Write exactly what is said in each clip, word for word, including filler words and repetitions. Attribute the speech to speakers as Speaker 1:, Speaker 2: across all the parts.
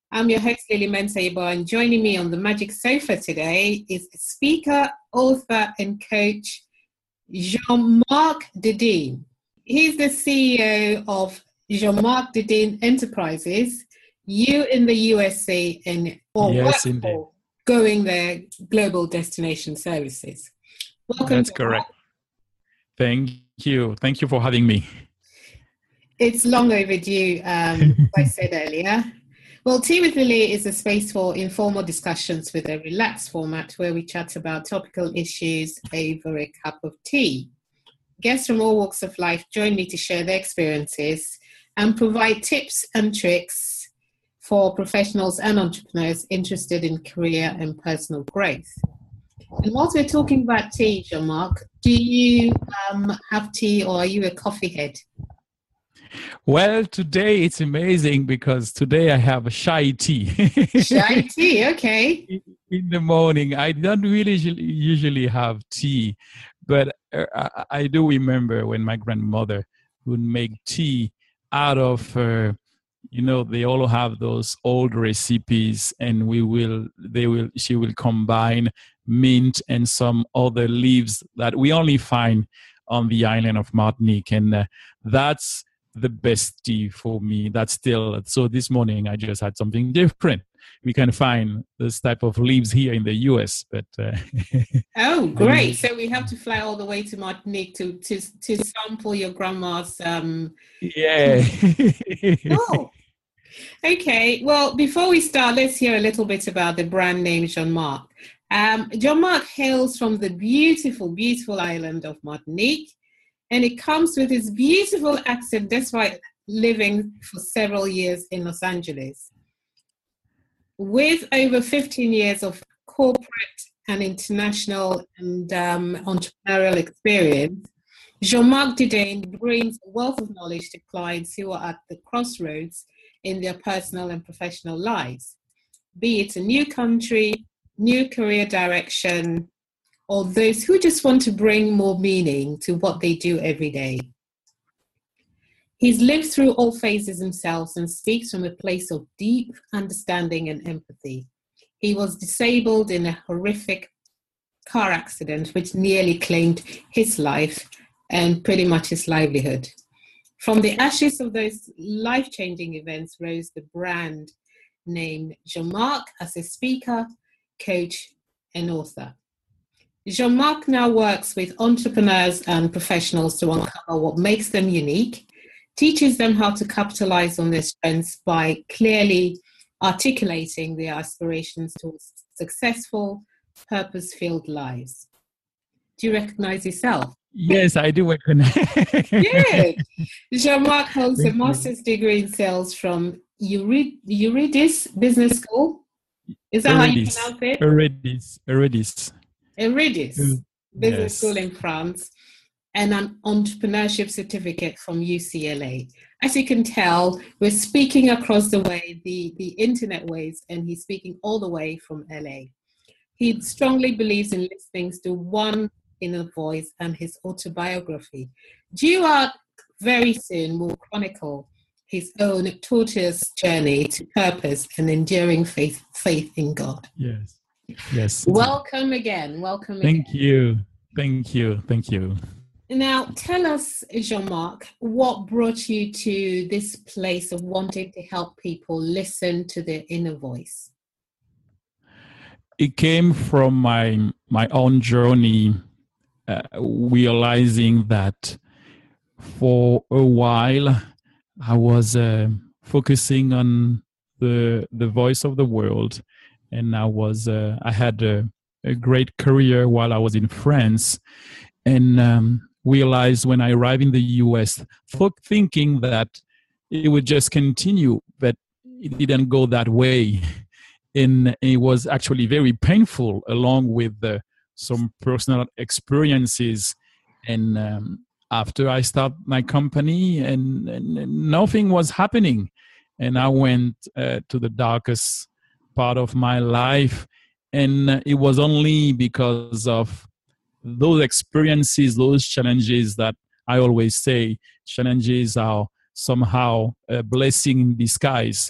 Speaker 1: I'm your host, Lily Mensebo, and joining me on the Magic Sofa today is speaker, author, and coach Jean-Marc Dedin. He's the C E O of Jean-Marc Dedin Enterprises, you in the U S A, and or
Speaker 2: yes,
Speaker 1: work
Speaker 2: indeed.
Speaker 1: for Going There Global Destination Services. Welcome.
Speaker 2: That's correct. Thank you. Thank you for having me.
Speaker 1: It's long overdue, um, as I said earlier. Well, Tea with Lily is a space for informal discussions with a relaxed format where we chat about topical issues over a cup of tea. Guests from all walks of life join me to share their experiences and provide tips and tricks for professionals and entrepreneurs interested in career and personal growth. And whilst we're talking about tea, Jean-Marc, do you um, have tea or are you a coffee head?
Speaker 2: Well, today it's amazing because today I have chai tea.
Speaker 1: Chai tea, okay.
Speaker 2: In the morning. I don't really usually have tea, but I, I do remember when my grandmother would make tea out of, uh, you know, they all have those old recipes, and we will, they will, she will combine mint and some other leaves that we only find on the island of Martinique, and uh, that's the best tea for me. That's still, so this morning I just had something different. We can find this type of leaves here in the U S, but uh,
Speaker 1: oh, great! So we have to fly all the way to Martinique to to to sample your grandma's. Um...
Speaker 2: Yeah.
Speaker 1: Oh, okay. Well, before we start, let's hear a little bit about the brand name Jean-Marc. Um, Jean-Marc hails from the beautiful, beautiful island of Martinique. And it comes with his beautiful accent despite living for several years in Los Angeles. With over fifteen years of corporate and international and um, entrepreneurial experience, Jean-Marc Dedin brings a wealth of knowledge to clients who are at the crossroads in their personal and professional lives, be it a new country, new career direction, or those who just want to bring more meaning to what they do every day. He's lived through all phases himself and speaks from a place of deep understanding and empathy. He was disabled in a horrific car accident which nearly claimed his life and pretty much his livelihood. From the ashes of those life-changing events rose the brand named Jean-Marc as a speaker, coach, and author. Jean-Marc now works with entrepreneurs and professionals to uncover what makes them unique, teaches them how to capitalize on their strengths by clearly articulating their aspirations towards successful, purpose-filled lives. Do you recognize yourself?
Speaker 2: Yes, I do recognize.
Speaker 1: Good. Jean-Marc holds a master's degree in sales from Eurid- Eurydice Business School. Is that
Speaker 2: Eurydice.
Speaker 1: how you pronounce it?
Speaker 2: Eurydice. Eurydice.
Speaker 1: Eurydice Business
Speaker 2: yes.
Speaker 1: School in France, and an entrepreneurship certificate from U C L A. As you can tell, we're speaking across the way, the, the internet waves, and he's speaking all the way from L A. He strongly believes in listening to one inner voice, and his autobiography, due out very soon, will chronicle his own tortuous journey to purpose and enduring faith, faith in God.
Speaker 2: Yes. Yes.
Speaker 1: Welcome again. Welcome
Speaker 2: Thank
Speaker 1: again.
Speaker 2: you. Thank you. Thank you.
Speaker 1: Now, tell us, Jean-Marc, what brought you to this place of wanting to help people listen to their inner voice?
Speaker 2: It came from my my own journey, uh, realizing that for a while I was uh, focusing on the the voice of the world. And I was, uh, I had a, a great career while I was in France, and um, realized when I arrived in the U S, thinking that it would just continue, but it didn't go that way. And it was actually very painful, along with uh, some personal experiences. And um, after I started my company, and, and nothing was happening, and I went uh, to the darkest part of my life, and it was only because of those experiences, those challenges, that I always say challenges are somehow a blessing in disguise,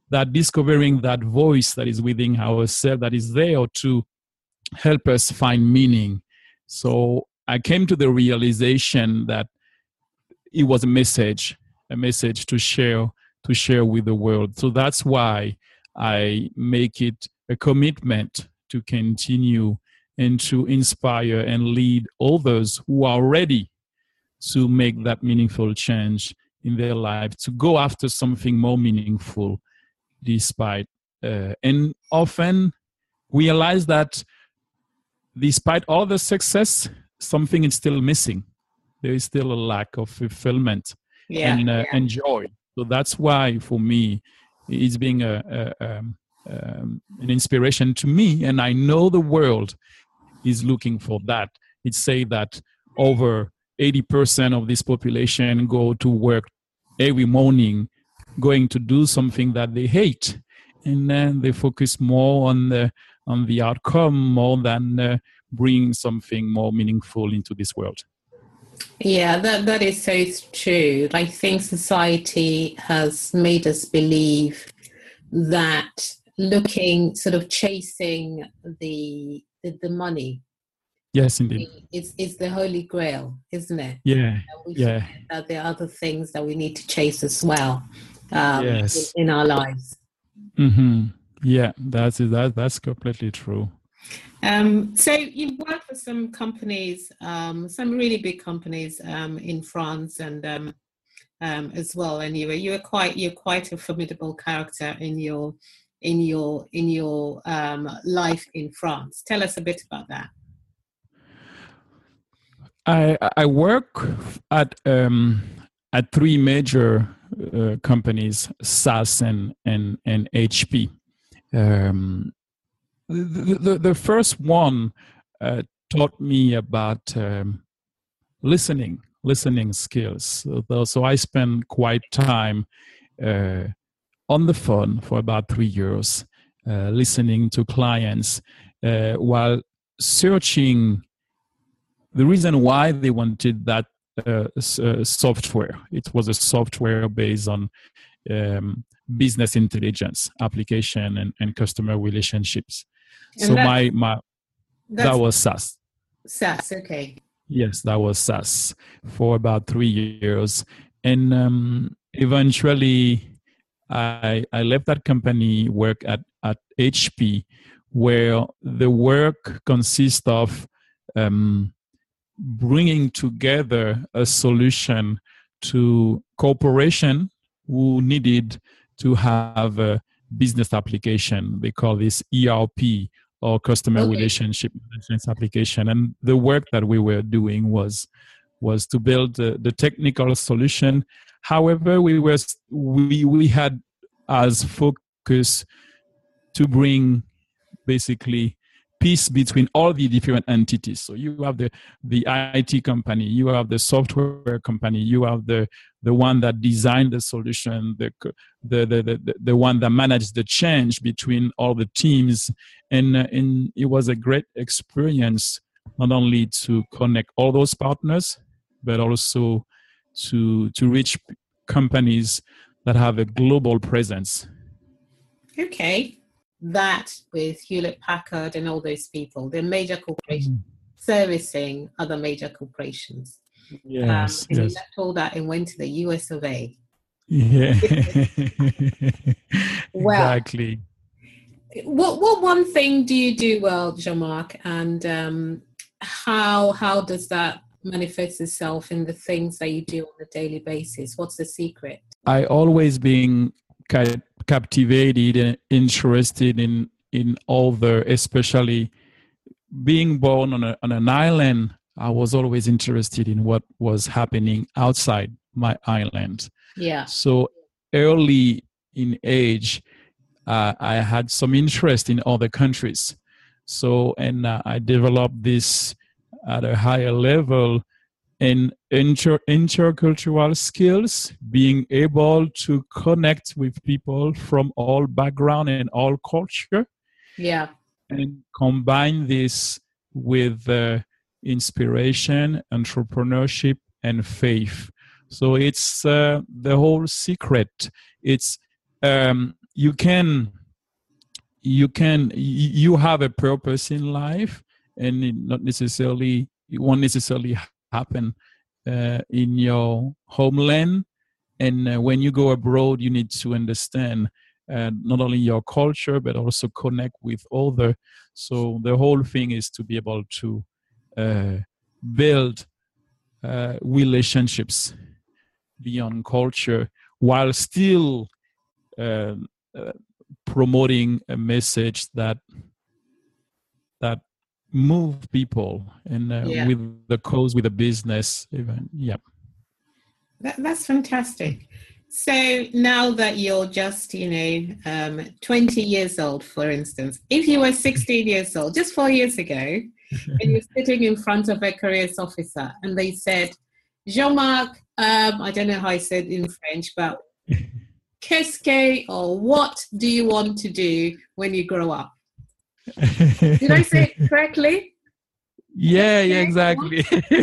Speaker 2: that discovering that voice that is within ourselves, that is there to help us find meaning. So I came to the realization that it was a message, a message to share, to share with the world. So that's why I make it a commitment to continue and to inspire and lead others who are ready to make that meaningful change in their life, to go after something more meaningful despite, uh, and often realize that despite all the success, something is still missing. There is still a lack of fulfillment
Speaker 1: yeah,
Speaker 2: and, uh,
Speaker 1: yeah.
Speaker 2: and joy. So that's why, for me, it's being a, a, um, um, an inspiration to me. And I know the world is looking for that. It say that over eighty percent of this population go to work every morning, going to do something that they hate. And then they focus more on the, on the outcome more than uh, bring something more meaningful into this world.
Speaker 1: Yeah, that, that is so true. I think society has made us believe that looking, sort of chasing the the, the money,
Speaker 2: yes, indeed,
Speaker 1: is is the holy grail, isn't it?
Speaker 2: Yeah,
Speaker 1: and we
Speaker 2: yeah.
Speaker 1: forget that there are other things that we need to chase as well, um,
Speaker 2: yes.
Speaker 1: in, in our lives.
Speaker 2: Mm-hmm. Yeah, that's that. That's completely true.
Speaker 1: Um, so you've worked for some companies, um, some really big companies um, in France and um, um, as well, and you were you were quite you're quite a formidable character in your in your in your um, life in France. Tell us a bit about that.
Speaker 2: I I work at um, at three major uh, companies, S A S and and and H P. Um, the, the the first one uh, taught me about um, listening, listening skills. So, so I spent quite time uh, on the phone for about three years, uh, listening to clients uh, while searching the reason why they wanted that uh, uh, software. It was a software based on um, business intelligence application and, and customer relationships. And so my my that was S A S.
Speaker 1: S A S, okay.
Speaker 2: Yes, that was S A S for about three years, and um, eventually I I left that company, work at at H P, where the work consists of um, bringing together a solution to corporation who needed to have a business application. They call this E R P, or customer okay. relationship management application. And the work that we were doing was was to build the, the technical solution. However, we were we we had as focus to bring basically peace between all the different entities. So you have the, the I T company, you have the software company, you have the, the one that designed the solution, the, the, the, the, the one that managed the change between all the teams. And, uh, and it was a great experience, not only to connect all those partners, but also to, to reach companies that have a global presence.
Speaker 1: Okay. That with Hewlett Packard and all those people, they're major corporations mm. servicing other major corporations.
Speaker 2: Yes,
Speaker 1: um, and
Speaker 2: yes.
Speaker 1: you left all that and went to the U S of A.
Speaker 2: Yeah.
Speaker 1: Well,
Speaker 2: exactly.
Speaker 1: What what one thing do you do well, Jean-Marc, and um, how how does that manifest itself in the things that you do on a daily basis? What's the secret?
Speaker 2: I always been ca- captivated and interested in in all the, especially being born on a on an island. I was always interested in what was happening outside my island.
Speaker 1: Yeah.
Speaker 2: So early in age, uh, I had some interest in other countries. So, and uh, I developed this at a higher level in inter- intercultural skills, being able to connect with people from all background and all culture.
Speaker 1: Yeah.
Speaker 2: And combine this with uh, inspiration, entrepreneurship, and faith. So it's uh, the whole secret. It's um, you can you can you have a purpose in life, and it not necessarily it won't necessarily happen uh, in your homeland. And uh, when you go abroad, you need to understand uh, not only your culture but also connect with other. So the whole thing is to be able to uh, build uh, relationships beyond culture while still uh, uh, promoting a message that that move people, and uh,
Speaker 1: Yeah.
Speaker 2: with the cause, with the business even. Yeah.
Speaker 1: That, that's fantastic. So now that you're just, you know, um, twenty years old, for instance, if you were sixteen years old, just four years ago, and you're sitting in front of a careers officer and they said, Jean-Marc, um, I don't know how I said in French, but qu'est-ce que, or what do you want to do when you grow up? Did I say it correctly?
Speaker 2: Yeah, yeah, exactly.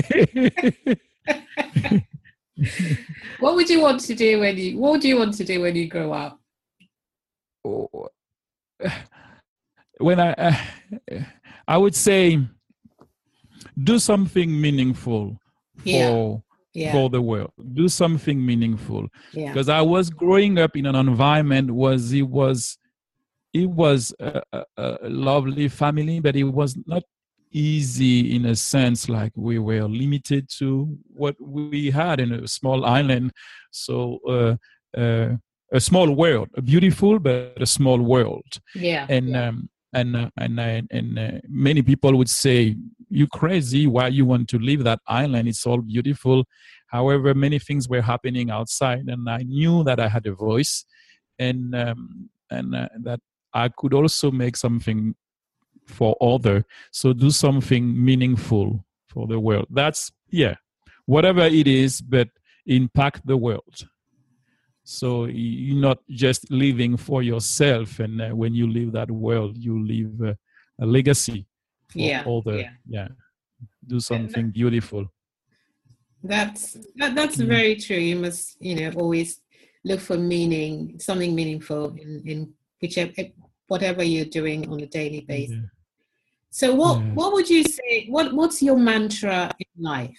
Speaker 1: What would you want to do when you what do you want to do when you grow up?
Speaker 2: When I uh, I would say do something meaningful for
Speaker 1: Yeah. Yeah.
Speaker 2: for the world. Do something meaningful.
Speaker 1: Yeah.
Speaker 2: Because I was growing up in an environment was it was it was a, a, a lovely family, but it was not easy in a sense. Like we were limited to what we had in a small island. So uh, uh, a small world, a beautiful but a small world.
Speaker 1: Yeah.
Speaker 2: And
Speaker 1: yeah.
Speaker 2: um, and uh, and uh, and uh, many people would say, "You crazy? Why you want to leave that island? It's all beautiful." However, many things were happening outside, and I knew that I had a voice, and um, and uh, that I could also make something for other. So do something meaningful for the world. That's yeah, whatever it is, but impact the world. So you're not just living for yourself, and uh, when you leave that world, you leave uh, a legacy for
Speaker 1: Yeah.
Speaker 2: other.
Speaker 1: Yeah.
Speaker 2: Yeah, do something beautiful.
Speaker 1: That's that, that's
Speaker 2: Mm.
Speaker 1: very true. You must, you know, always look for meaning, something meaningful in, in whichever whatever you're doing on a daily basis.
Speaker 2: Yeah.
Speaker 1: So what
Speaker 2: Yeah.
Speaker 1: what would you say? What what's your mantra in life?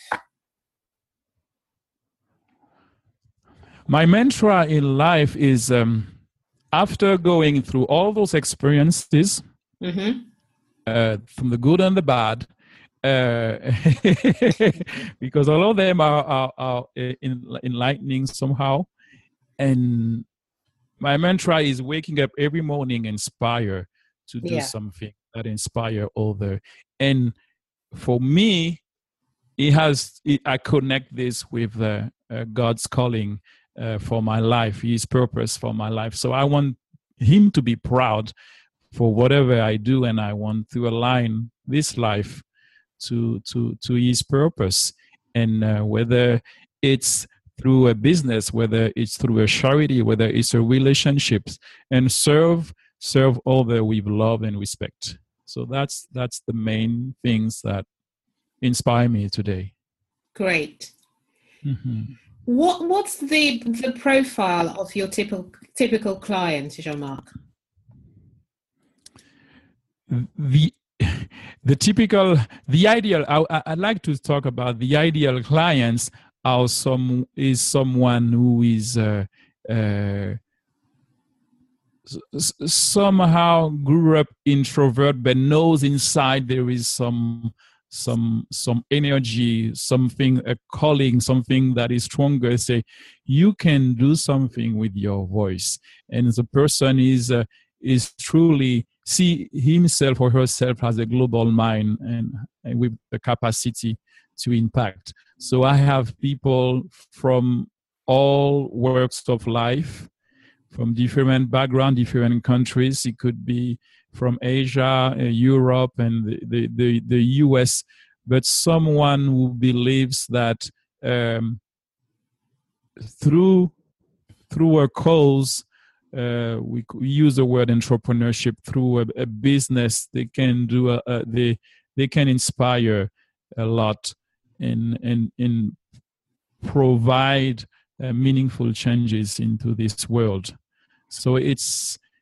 Speaker 2: My mantra in life is um, after going through all those experiences,
Speaker 1: Mm-hmm.
Speaker 2: uh, from the good and the bad, uh, because all of them are, are, are in, enlightening somehow. And my mantra is waking up every morning inspired to do
Speaker 1: Yeah.
Speaker 2: something that inspire other. And for me, it has it, I connect this with uh, uh, God's calling uh, for my life, His purpose for my life. So I want Him to be proud for whatever I do, and I want to align this life to to to His purpose. And uh, whether it's through a business, whether it's through a charity, whether it's a relationships, and serve serve other with love and respect. So that's that's the main things that inspire me today.
Speaker 1: Great.
Speaker 2: Mm-hmm.
Speaker 1: What what's the the profile of your typical typical client, Jean-Marc?
Speaker 2: The the typical the ideal I, I'd like to talk about the ideal clients are some is someone who is uh, uh, s- somehow grew up introvert but knows inside there is some some some energy, something, a calling, something that is stronger. Say you can do something with your voice, and the person is uh, is truly see himself or herself as a global mind, and, and with the capacity to impact. So I have people from all walks of life, from different background, different countries. It could be from Asia, uh, Europe, and the, the, the, the U S, but someone who believes that um, through through a cause, uh, we, we use the word entrepreneurship, through a, a business, they can do a, a, they they can inspire a lot and and and provide uh, meaningful changes into this world. So it's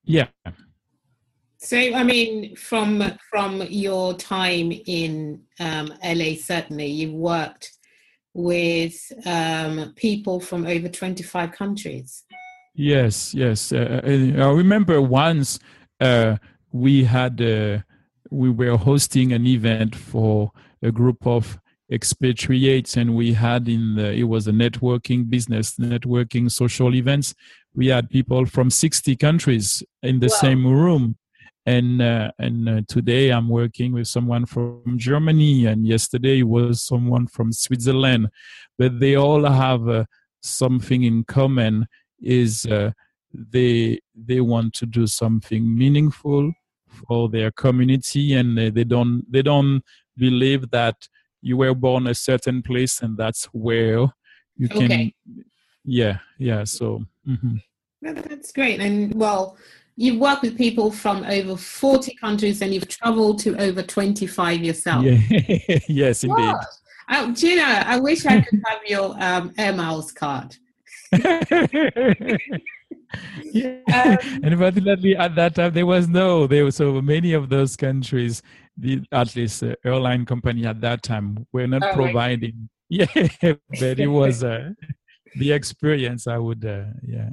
Speaker 2: Yeah.
Speaker 1: So, I mean, from from your time in um, L A, certainly you've worked with um, people from over twenty-five countries.
Speaker 2: Yes, yes. Uh, I remember once uh, we had uh, we were hosting an event for a group of expatriates, and we had in the, it was a networking business, networking social events. We had people from sixty countries in the
Speaker 1: Wow.
Speaker 2: same room, and uh, and uh, today I'm working with someone from Germany, and yesterday was someone from Switzerland, but they all have uh, something in common is uh, they they want to do something meaningful for their community, and they, they don't they don't believe that you were born a certain place and that's where you can.
Speaker 1: Okay.
Speaker 2: Yeah, yeah. So mhm.
Speaker 1: Well, that's great. And well, you've worked with people from over forty countries and you've traveled to over twenty-five yourself.
Speaker 2: Yeah. Yes, indeed.
Speaker 1: What? Uh, do you know, I wish I could have your um, Air Miles card.
Speaker 2: Yeah.
Speaker 1: Um,
Speaker 2: And unfortunately, at that time, there was no, there were so many of those countries, the at least uh, airline company at that time were not
Speaker 1: oh,
Speaker 2: providing. Yeah, but it was uh, the experience. I would, uh, yeah.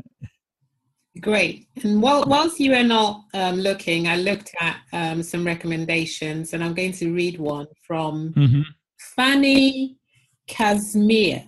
Speaker 1: Great. And while, whilst you were not um, looking, I looked at um, some recommendations, and I'm going to read one from
Speaker 2: Mm-hmm.
Speaker 1: Fanny Casimir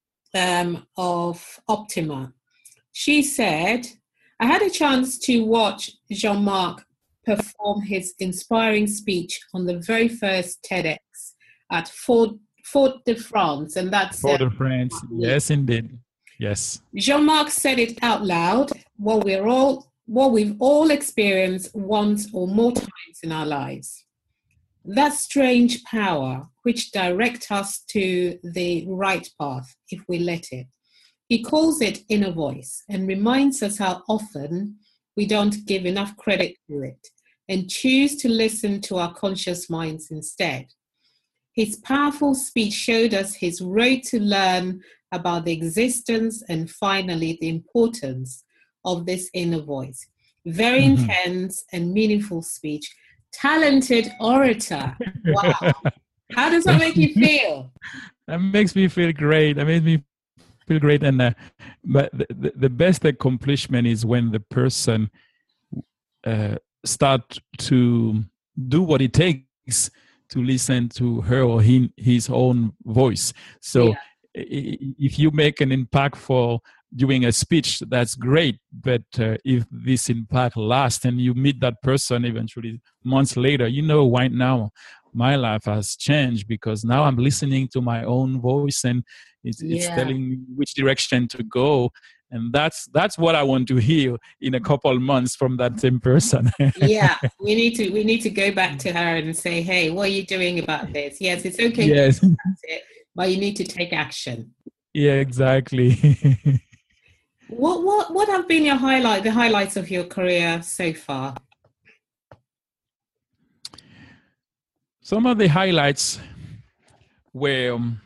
Speaker 1: um, of Optima. She said, I had a chance to watch Jean-Marc perform his inspiring speech on the very first TEDx at Fort, Fort de France, and that's
Speaker 2: For
Speaker 1: uh,
Speaker 2: the friends, yes, indeed, yes.
Speaker 1: Jean-Marc said it out loud. What we're all, what we've all experienced once or more times in our lives. That strange power which directs us to the right path if we let it. He calls it inner voice and reminds us how often we don't give enough credit to it and choose to listen to our conscious minds instead. His powerful speech showed us his road to learn about the existence and finally the importance of this inner voice. Very
Speaker 2: Mm-hmm.
Speaker 1: intense and meaningful speech. Talented orator. Wow. How does that make you feel?
Speaker 2: That makes me feel great. That makes me feel great. And uh, but the, the, the best accomplishment is when the person uh, start to do what it takes to listen to her or him, his own voice. So
Speaker 1: Yeah.
Speaker 2: if you make an impact for doing a speech, that's great. But uh, if this impact lasts and you meet that person eventually months later, you know, right now, my life has changed because now I'm listening to my own voice and it's,
Speaker 1: Yeah.
Speaker 2: it's telling me which direction to go. And that's that's what I want to hear in a couple of months from that same person.
Speaker 1: Yeah, we need to we need to go back to her and say, hey, what are you doing about this? Yes, it's okay
Speaker 2: Yes.
Speaker 1: to it, but you need to take action.
Speaker 2: Yeah, exactly.
Speaker 1: What what what have been your highlight the highlights of your career so far?
Speaker 2: Some of the highlights were um,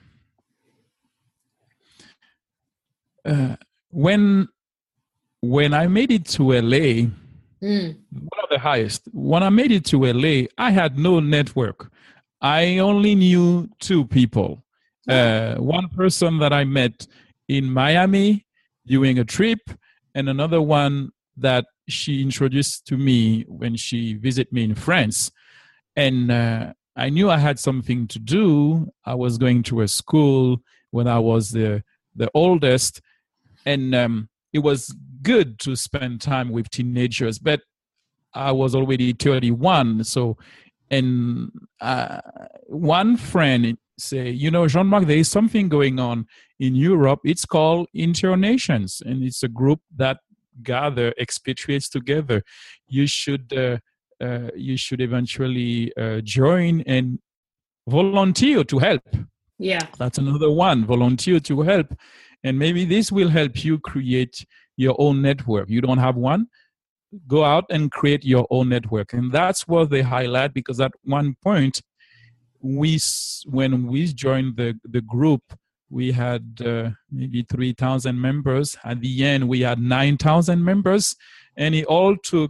Speaker 2: uh, when when I made it to L A.
Speaker 1: Mm.
Speaker 2: One of the highest. When I made it to L A, I had no network. I only knew two people. Uh, one person that I met in Miami during a trip, and another one that she introduced to me when she visited me in France. And uh, I knew I had something to do. I was going to a school when I was the the oldest, and um, it was good to spend time with teenagers. But I was already thirty-one, so and uh, one friend say, you know, Jean-Marc, there is something going on in Europe. It's called Internations, and it's a group that gather expatriates together. You should uh, uh, you should eventually uh, join and volunteer to help.
Speaker 1: Yeah.
Speaker 2: That's another one. Volunteer to help, and maybe this will help you create your own network. You don't have one? Go out and create your own network. And that's what they highlight, because at one point, we when we joined the, the group, we had uh, maybe three thousand members. At the end, we had nine thousand members. And it all took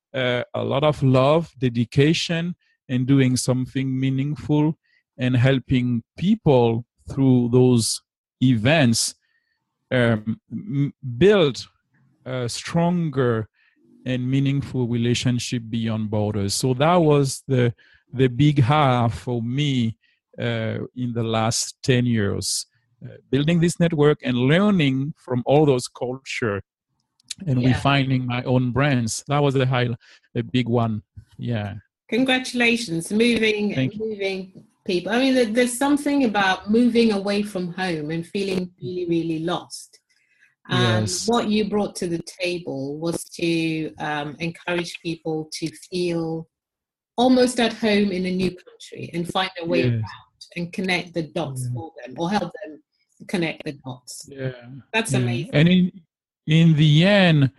Speaker 2: uh, a lot of love, dedication, and doing something meaningful and helping people through those events um, m- build a stronger and meaningful relationship beyond borders. So that was the the big ha for me uh, in the last ten years, uh, building this network and learning from all those culture and
Speaker 1: Yeah.
Speaker 2: refining my own brands. That was a high, a big one. Yeah.
Speaker 1: Congratulations, moving
Speaker 2: Thank you.
Speaker 1: moving people. I mean, there's something about moving away from home and feeling really, really lost. And
Speaker 2: Yes.
Speaker 1: what you brought to the table was to um, encourage people to feel almost at home in a new country and find a way
Speaker 2: Yes.
Speaker 1: around and connect the dots
Speaker 2: Yeah.
Speaker 1: for them, or help them connect the dots.
Speaker 2: Yeah.
Speaker 1: That's
Speaker 2: Yeah.
Speaker 1: amazing.
Speaker 2: And in in the end,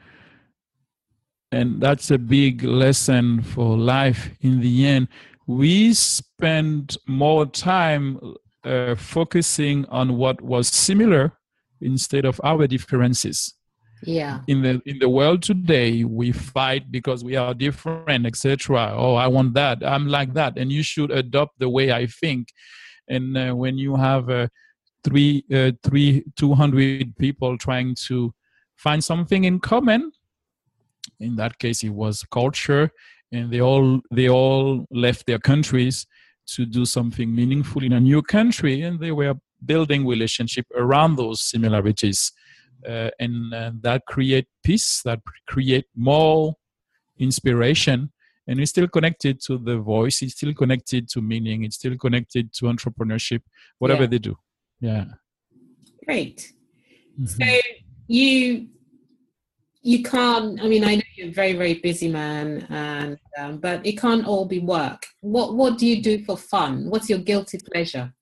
Speaker 2: and that's a big lesson for life. In the end, we spend more time uh, focusing on what was similar instead of our differences.
Speaker 1: Yeah.
Speaker 2: In the in the world today, we fight because we are different, et cetera. Oh, I want that. I'm like that, and you should adopt the way I think. And uh, when you have uh, three, uh, three, two hundred people trying to find something in common, in that case, it was culture, and they all they all left their countries to do something meaningful in a new country, and they were building relationship around those similarities, uh, and uh, that create peace, that create more inspiration, and it's still connected to the voice, it's still connected to meaning, it's still connected to entrepreneurship, whatever
Speaker 1: Yeah.
Speaker 2: they do. Yeah.
Speaker 1: Great.
Speaker 2: Mm-hmm.
Speaker 1: So you you can't, I mean, I know you're a very, very busy man, and um, but it can't all be work. What what do you do for fun? What's your guilty pleasure?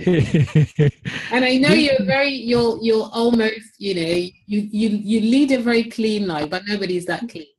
Speaker 1: And I know you're very, you're you're almost, you know, you you you lead a very clean life, but nobody's that clean.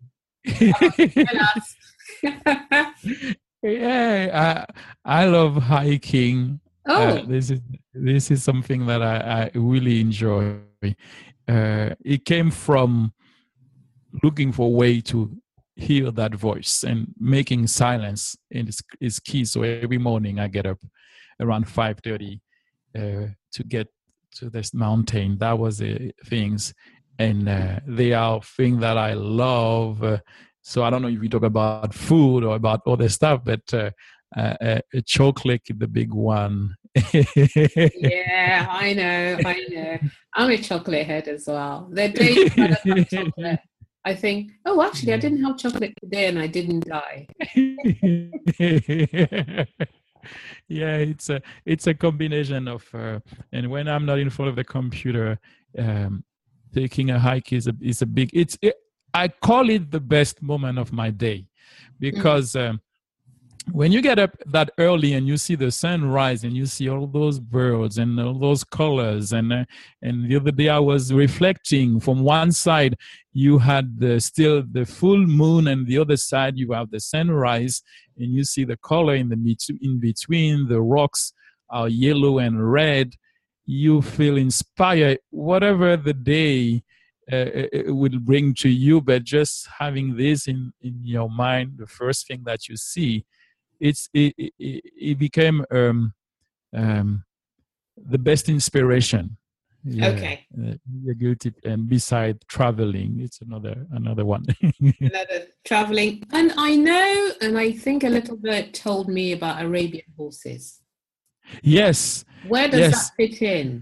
Speaker 2: Yeah, I, I love hiking.
Speaker 1: Oh,
Speaker 2: uh, this is this is something that I, I really enjoy. Uh, it came from looking for a way to hear that voice, and making silence is, is key. So every morning I get up around five thirty uh, to get to this mountain. That was the things, and uh, they are things that I love. Uh, so I don't know if we talk about food or about other stuff, but uh, uh, uh, chocolate is the big one.
Speaker 1: Yeah, I know, I know. I'm a chocolate head as well. The day I don't have chocolate, I think, oh, actually, I didn't have chocolate today and I didn't die.
Speaker 2: Yeah, it's a it's a combination of, uh, and when I'm not in front of the computer, um, taking a hike is a is a big. It's it, I call it the best moment of my day, because mm. um, when you get up that early and you see the sun rise and you see all those birds and all those colors, and uh, and the other day I was reflecting, from one side you had the, still the full moon, and the other side you have the sunrise, and you see the color in the in between. The rocks are yellow and red. You feel inspired, whatever the day uh, it will bring to you, but just having this in, in your mind, the first thing that you see, it's it, it, it became um, um, the best inspiration. Yeah,
Speaker 1: okay.
Speaker 2: Uh, guilty, and beside traveling, it's another another one.
Speaker 1: Another traveling, and I know, and I think a little bit told me about Arabian horses.
Speaker 2: Yes.
Speaker 1: Where does
Speaker 2: yes.
Speaker 1: that fit in?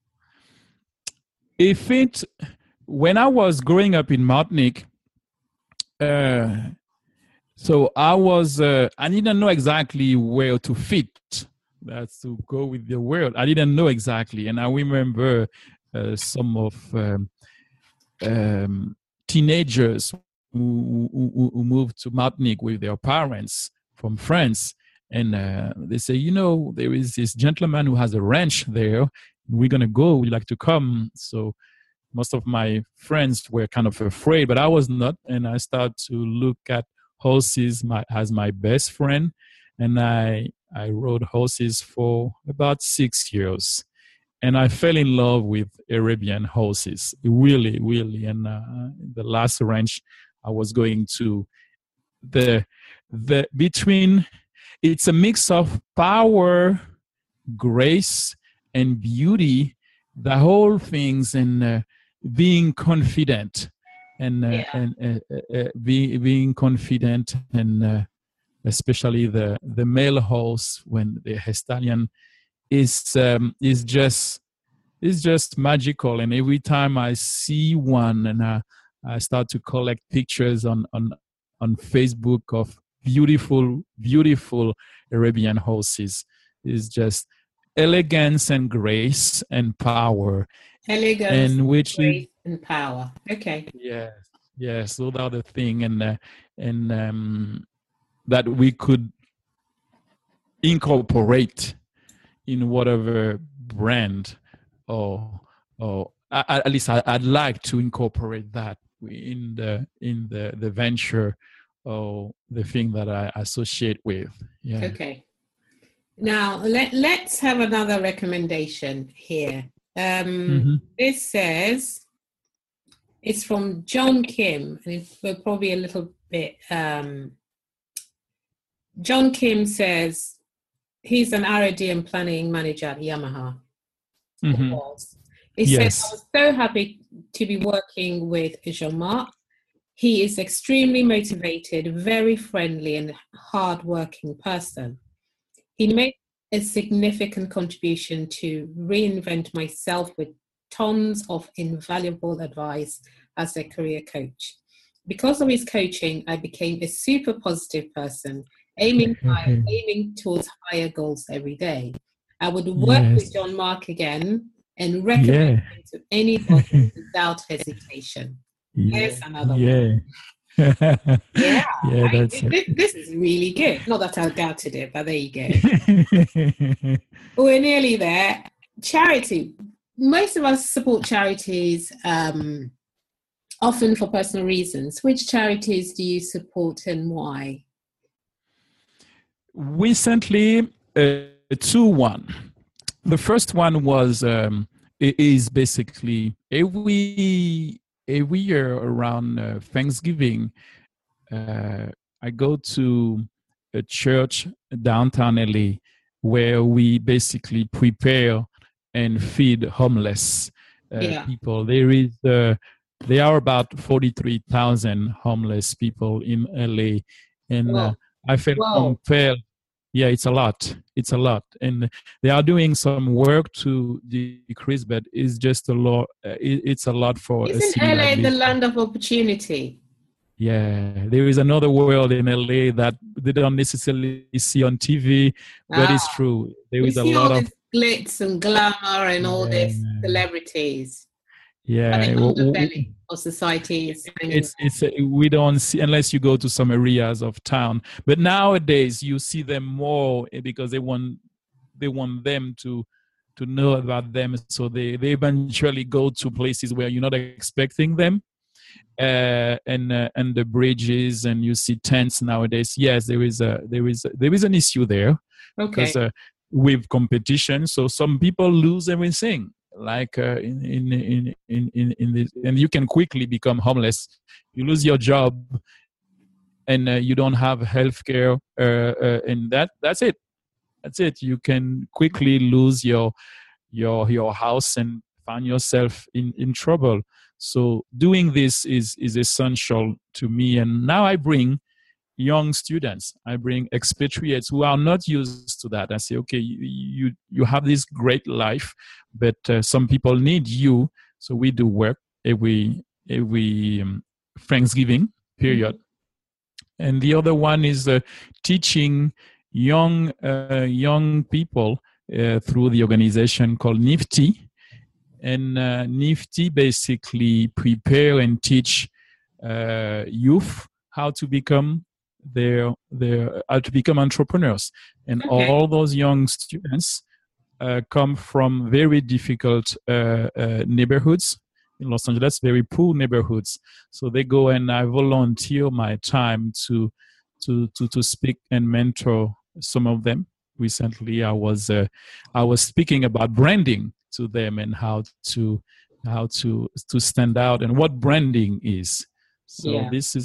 Speaker 2: It fit when I was growing up in Martinique. Uh, so I was, uh, I didn't know exactly where to fit. That's to go with the word. I didn't know exactly. And I remember uh, some of um, um, teenagers who, who, who moved to Martinique with their parents from France. And uh, they say, you know, there is this gentleman who has a ranch there. We're going to go. Would you like to come? So most of my friends were kind of afraid, but I was not. And I started to look at horses my, as my best friend. And I, I rode horses for about six years. And I fell in love with Arabian horses, really, really. And uh, the last ranch I was going to, the the between it's a mix of power, grace, and beauty, the whole things, and uh, being confident, and uh,
Speaker 1: Yeah.
Speaker 2: and uh, uh, uh, be, being confident, and uh, especially the the male horse, when the stallion is um, is just is just magical. And every time I see one, and I, I start to collect pictures on on on Facebook of beautiful beautiful Arabian horses, is just elegance and grace and power,
Speaker 1: Elegance,
Speaker 2: and which is
Speaker 1: grace, and power. Okay.
Speaker 2: yes, yes, without the thing, and uh, and um, that we could incorporate in whatever brand, or or I, at least I, I'd like to incorporate that in the in the the venture, or the thing that I associate with. Yeah.
Speaker 1: Okay. Now let let's have another recommendation here. Um,
Speaker 2: Mm-hmm.
Speaker 1: This says it's from John Kim. It's probably a little bit. Um, John Kim says he's an R and D and planning manager at Yamaha.
Speaker 2: Mm-hmm.
Speaker 1: Was. He
Speaker 2: Yes.
Speaker 1: says, I was so happy to be working with Jean-Marc. He is extremely motivated, very friendly, and hardworking person. He made a significant contribution to reinvent myself with tons of invaluable advice as a career coach. Because of his coaching, I became a super positive person, aiming high, aiming towards higher goals every day. I would work
Speaker 2: Yes.
Speaker 1: with Jean-Marc again and recommend
Speaker 2: Yeah.
Speaker 1: him to anybody without hesitation.
Speaker 2: Yeah.
Speaker 1: There's another
Speaker 2: Yeah.
Speaker 1: one. Yeah,
Speaker 2: Yeah,
Speaker 1: I,
Speaker 2: that's
Speaker 1: this, this is really good. Not that I doubted it, but there you go. We're nearly there. Charity. Most of us support charities, um, often for personal reasons. Which charities do you support and why?
Speaker 2: Recently, uh, two one. The first one was um, is basically every every year around uh, Thanksgiving. Uh, I go to a church downtown L A where we basically prepare and feed homeless uh,
Speaker 1: Yeah.
Speaker 2: people. There is uh, there are about forty-three thousand homeless people in L A, and uh,
Speaker 1: Whoa.
Speaker 2: I felt
Speaker 1: Whoa.
Speaker 2: compelled. Yeah, it's a lot. It's a lot, and they are doing some work to decrease, but it's just a lot. Uh, it, it's a lot for a
Speaker 1: Isn't
Speaker 2: city
Speaker 1: L A
Speaker 2: like
Speaker 1: the
Speaker 2: this.
Speaker 1: land of opportunity?
Speaker 2: Yeah, there is another world in L A that they don't necessarily see on T V, but
Speaker 1: Ah.
Speaker 2: it's true. There
Speaker 1: We
Speaker 2: is a
Speaker 1: see
Speaker 2: lot
Speaker 1: all
Speaker 2: of
Speaker 1: this glitz and glamour and all
Speaker 2: yeah,
Speaker 1: these celebrities.
Speaker 2: yeah.
Speaker 1: But the
Speaker 2: w- w-
Speaker 1: underbelly of society is hanging
Speaker 2: It's it's a, we don't see unless you go to some areas of town. But nowadays you see them more eh, because they want they want them to to know about them, so they they eventually go to places where you're not expecting them. Uh, and uh, and the bridges, and you see tents nowadays. Yes, there is a there is a, there is an issue there
Speaker 1: Okay.
Speaker 2: because uh, with competition, so some people lose everything. Like uh, in, in in in in in this, and you can quickly become homeless. You lose your job, and uh, you don't have health care, uh, uh, and that that's it. That's it. You can quickly lose your your your house and find yourself in in trouble. So doing this is is essential to me. And now I bring young students, I bring expatriates who are not used to that. I say, okay, you you, you have this great life, but uh, some people need you. So we do work every every um, Thanksgiving period. Mm-hmm. And the other one is uh, teaching young uh, young people uh, through the organization called Nifty. And uh, Nifty basically prepare and teach uh, youth how to become their their how to become entrepreneurs. And
Speaker 1: Okay.
Speaker 2: all those young students uh, come from very difficult uh, uh, neighborhoods in Los Angeles, very poor neighborhoods. So they go, and I volunteer my time to to to to speak and mentor some of them. Recently, I was uh, I was speaking about branding to them and how to how to to stand out and what branding is. So
Speaker 1: Yeah.
Speaker 2: this is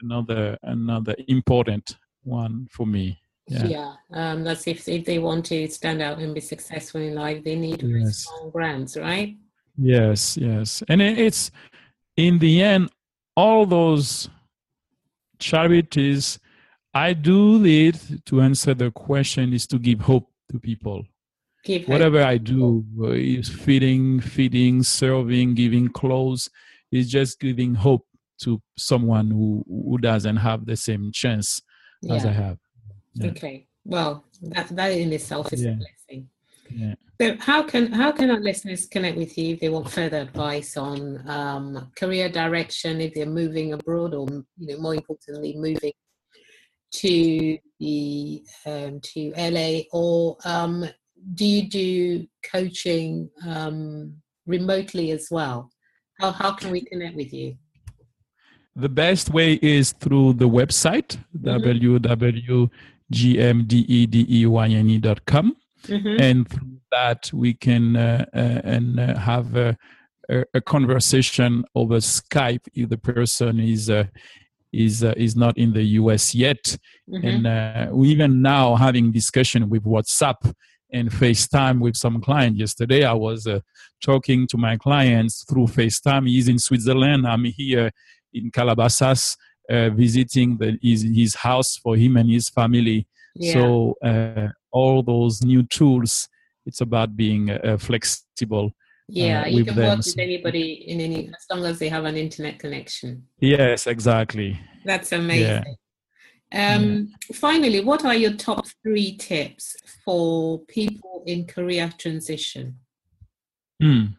Speaker 2: another another important one for me. Yeah,
Speaker 1: yeah. Um, that's if if they want to stand out and be successful in life, they need very
Speaker 2: yes,
Speaker 1: strong brands, right?
Speaker 2: yes, yes. And it- it's in the end, all those charities, I do it to answer the question is to give hope to people.
Speaker 1: Give hope.
Speaker 2: Whatever I do uh, is feeding, feeding, serving, giving clothes, is just giving hope to someone who, who doesn't have the same chance as
Speaker 1: Yeah.
Speaker 2: I have. Yeah.
Speaker 1: Okay. Well, that that in itself is
Speaker 2: Yeah.
Speaker 1: a blessing.
Speaker 2: Yeah.
Speaker 1: So how can how can our listeners connect with you if they want further advice on um, career direction, if they're moving abroad, or you know, more importantly, moving to the um, to L A, or um, do you do coaching um, remotely as well? How how can we connect with you?
Speaker 2: The best way is through the website,
Speaker 1: Mm-hmm.
Speaker 2: w w w dot g m dedeyn dot com.
Speaker 1: Mm-hmm.
Speaker 2: And through that, we can uh, uh, and uh, have a, a, a conversation over Skype if the person is uh, is uh, is not in the U S yet.
Speaker 1: Mm-hmm.
Speaker 2: And uh, we even now having discussion with WhatsApp and FaceTime with some client. Yesterday, I was uh, talking to my clients through FaceTime. He's in Switzerland. I'm here in Calabasas, uh, visiting the, his, his house for him and his family.
Speaker 1: Yeah.
Speaker 2: So uh, all those new tools, it's about being uh, flexible.
Speaker 1: Yeah,
Speaker 2: uh,
Speaker 1: you
Speaker 2: with
Speaker 1: can
Speaker 2: them.
Speaker 1: work with anybody in any, as long as they have an internet connection.
Speaker 2: Yes, exactly.
Speaker 1: That's amazing.
Speaker 2: Yeah.
Speaker 1: Um,
Speaker 2: yeah.
Speaker 1: Finally, what are your top three tips for people in career transition?
Speaker 2: Hmm.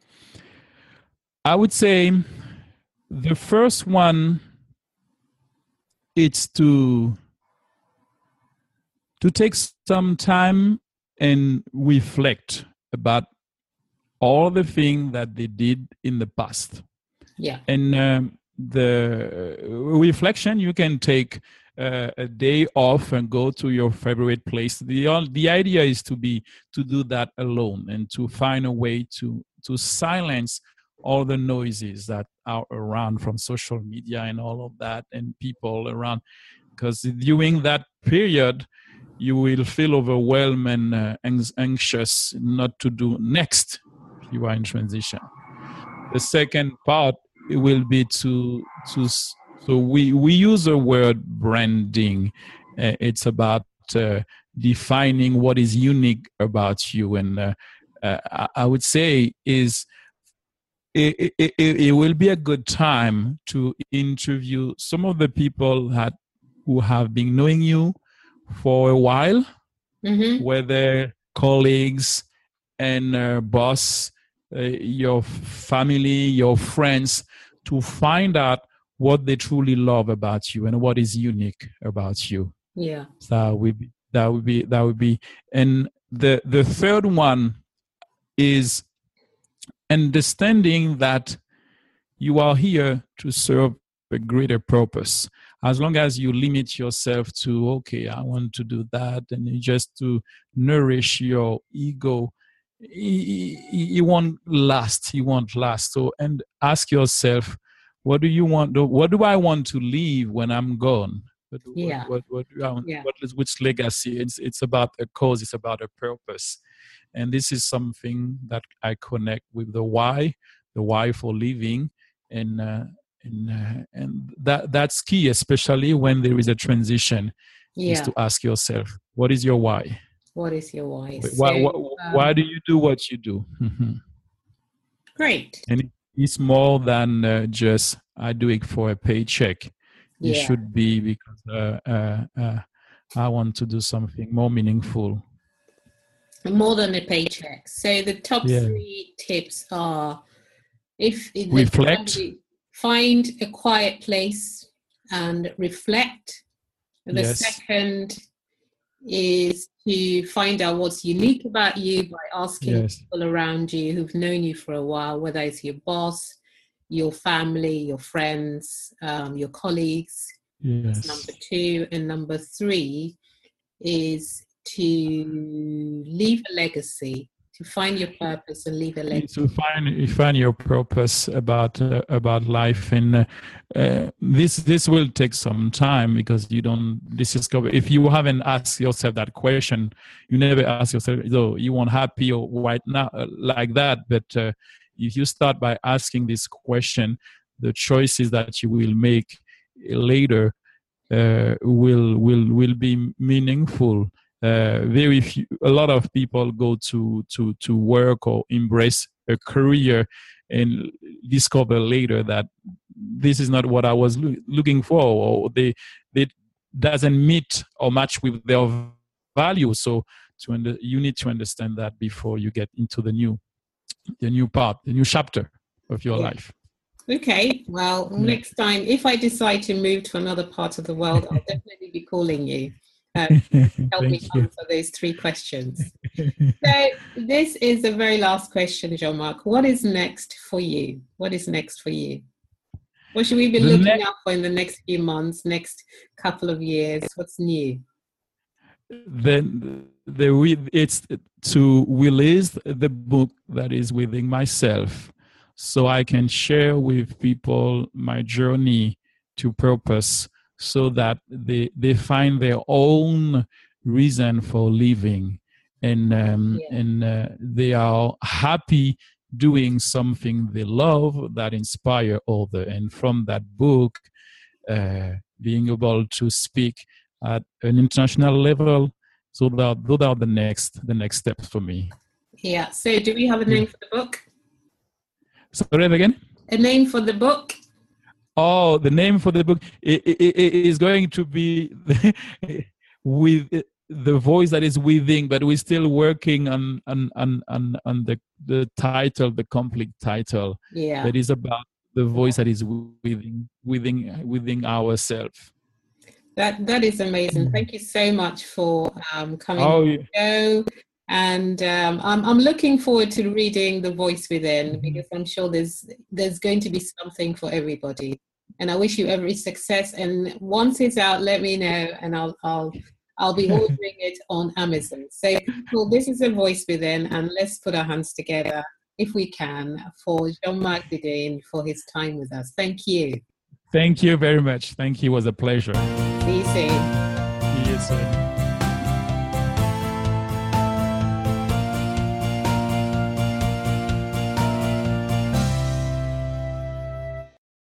Speaker 2: I would say the first one is to to take some time and reflect about all the things that they did in the past.
Speaker 1: Yeah.
Speaker 2: And um, the reflection, you can take uh, a day off and go to your favorite place. The the idea is to be to do that alone and to find a way to to silence all the noises that are around from social media and all of that and people around, because during that period you will feel overwhelmed and uh, anxious not to do next if you are in transition. The second part it will be to to so we we use the word branding. Uh, it's about uh, defining what is unique about you, and uh, uh, I would say is it, it, it will be a good time to interview some of the people that who have been knowing you for a while,
Speaker 1: mm-hmm.
Speaker 2: whether colleagues and uh, boss, uh, your family, your friends, to find out what they truly love about you and what is unique about you.
Speaker 1: Yeah.
Speaker 2: So that would be, that would be, that would be. And the, the third one is understanding that you are here to serve a greater purpose. As long as you limit yourself to, okay, I want to do that, and just to nourish your ego, it won't last. It won't last. So, and ask yourself, what do you want? What do I want to leave when I'm gone? What,
Speaker 1: yeah.
Speaker 2: What, what, what, what,
Speaker 1: yeah.
Speaker 2: what is which legacy? It's it's about a cause. It's about a purpose, and this is something that I connect with the why, the why for living, and uh, and uh, and that that's key, especially when there is a transition.
Speaker 1: Yeah.
Speaker 2: Is to ask yourself, what is your why?
Speaker 1: What is your why?
Speaker 2: Why,
Speaker 1: so,
Speaker 2: why,
Speaker 1: um,
Speaker 2: why do you do what you do?
Speaker 1: Great.
Speaker 2: And it's more than uh, just I do it for a paycheck.
Speaker 1: Yeah.
Speaker 2: It should be because uh, uh, uh, I want to do something more meaningful.
Speaker 1: More than a paycheck. So the top
Speaker 2: yeah.
Speaker 1: three tips are: if
Speaker 2: reflect,
Speaker 1: find a quiet place and reflect. The
Speaker 2: yes.
Speaker 1: second is to find out what's unique about you by asking
Speaker 2: yes.
Speaker 1: people around you who've known you for a while, whether it's your boss, your family, your friends, um, your colleagues.
Speaker 2: Yes.
Speaker 1: That's number two. And number three is to leave a legacy. to find your purpose and leave a legacy.
Speaker 2: To find you find your purpose about uh, about life, and uh, uh, this this will take some time because you don't discover. If you haven't asked yourself that question, you never ask yourself, "Oh, you want happy or right now uh, like that?" But uh, if you start by asking this question, the choices that you will make later uh, will will will be meaningful. Uh, very few, a lot of people go to, to, to work or embrace a career and discover later that this is not what I was lo- looking for, or they, they doesn't meet or match with their value. So to under, you need to understand that before you get into the new, the new part, the new chapter of your
Speaker 1: yeah.
Speaker 2: life.
Speaker 1: Okay, well, yeah. Next time, if I decide to move to another part of the world, I'll definitely be calling you. Uh, help me
Speaker 2: you.
Speaker 1: answer those three questions. So this is the very last question, Jean-Marc. What is next for you? What is next for you? What should we be the looking ne- out for in the next few months, next couple of years? What's new?
Speaker 2: Then the, it's to release the book that is within myself, so I can share with people my journey to purpose, so that they, they find their own reason for living, and um, yeah. and uh, they are happy doing something they love that inspire others. And from that book, uh, being able to speak at an international level, so that those are the next the next steps for me.
Speaker 1: Yeah. So, do we have a name for the book?
Speaker 2: Sorry again.
Speaker 1: A name for the book.
Speaker 2: Oh, the name for the book it, it, it is going to be with the voice that is within, but we're still working on on on on, on the, the title, the complete title.
Speaker 1: Yeah.
Speaker 2: That is about the voice that is within within within ourselves.
Speaker 1: That that is amazing. Thank you so much for um, coming
Speaker 2: oh,
Speaker 1: on the show. And um, I'm I'm looking forward to reading The Voice Within, because I'm sure there's there's going to be something for everybody. And I wish you every success. And once it's out, let me know, and I'll I'll I'll be ordering it on Amazon. So people, this is The Voice Within, and let's put our hands together, if we can, for Jean-Marc Didane for his time with us. Thank you.
Speaker 2: Thank you very much. Thank you. It was a pleasure.
Speaker 1: See you soon.
Speaker 2: See you soon.